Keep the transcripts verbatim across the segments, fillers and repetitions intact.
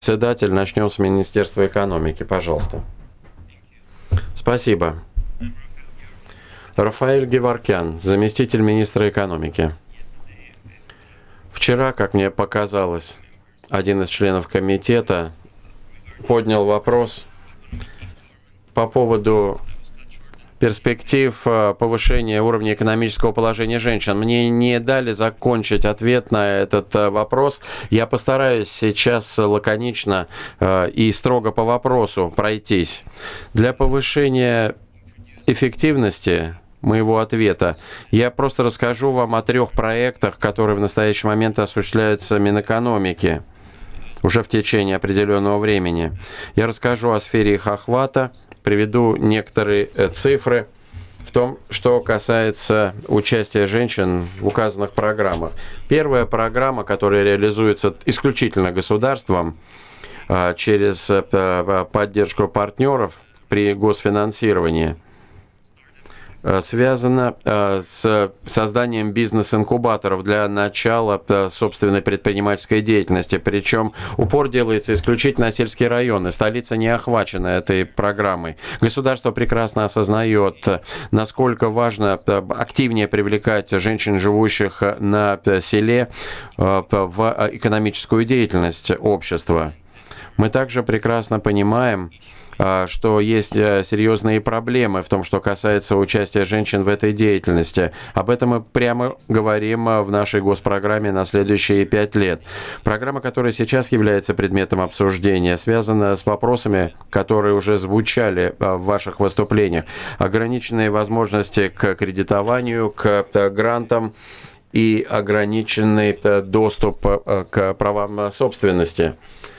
Председатель, начнем с Министерства экономики, пожалуйста. Спасибо. Рафаэль Геворкян, заместитель министра экономики. Вчера, как мне показалось, один из членов комитета поднял вопрос по поводу перспектив повышения уровня экономического положения женщин. Мне не дали закончить ответ на этот вопрос. Я постараюсь сейчас лаконично и строго по вопросу пройтись. Для повышения эффективности моего ответа я просто расскажу вам о трех проектах, которые в настоящий момент осуществляются Минэкономики уже в течение определенного времени. Я расскажу о сфере их охвата, приведу некоторые цифры в том, что касается участия женщин в указанных программах. Первая программа, которая реализуется исключительно государством через поддержку партнеров при госфинансировании, связано с созданием бизнес-инкубаторов для начала собственной предпринимательской деятельности. Причем упор делается исключительно на сельские районы. Столица не охвачена этой программой. Государство прекрасно осознает, насколько важно активнее привлекать женщин, живущих на селе, в экономическую деятельность общества. Мы также прекрасно понимаем, что есть серьезные проблемы в том, что касается участия женщин в этой деятельности. Об этом мы прямо говорим в нашей госпрограмме на следующие пять лет. Программа, которая сейчас является предметом обсуждения, связана с вопросами, которые уже звучали в ваших выступлениях. Ограниченные возможности к кредитованию, к грантам и ограниченный доступ к правам собственности.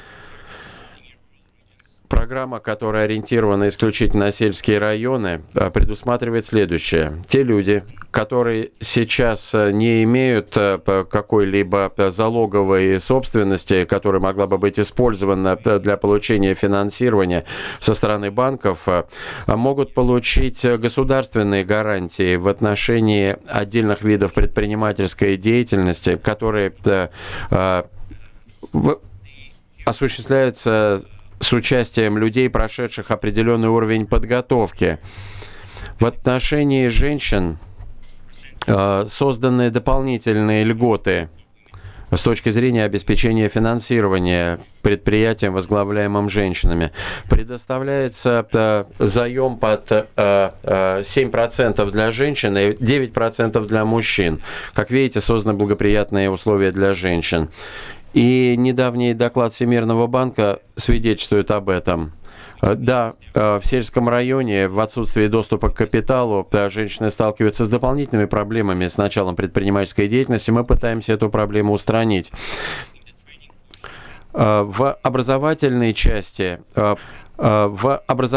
Программа, которая ориентирована исключительно на сельские районы, предусматривает следующее. Те люди, которые сейчас не имеют какой-либо залоговой собственности, которая могла бы быть использована для получения финансирования со стороны банков, могут получить государственные гарантии в отношении отдельных видов предпринимательской деятельности, которые осуществляются с участием людей, прошедших определенный уровень подготовки. В отношении женщин э, созданы дополнительные льготы с точки зрения обеспечения финансирования предприятиям, возглавляемым женщинами. Предоставляется э, заем под э, э, семь процентов для женщин и девять процентов для мужчин. Как видите, созданы благоприятные условия для женщин. И недавний доклад Всемирного банка свидетельствует об этом. Да, в сельском районе в отсутствии доступа к капиталу женщины сталкиваются с дополнительными проблемами с началом предпринимательской деятельности. Мы пытаемся эту проблему устранить. В образовательной части, в образовательной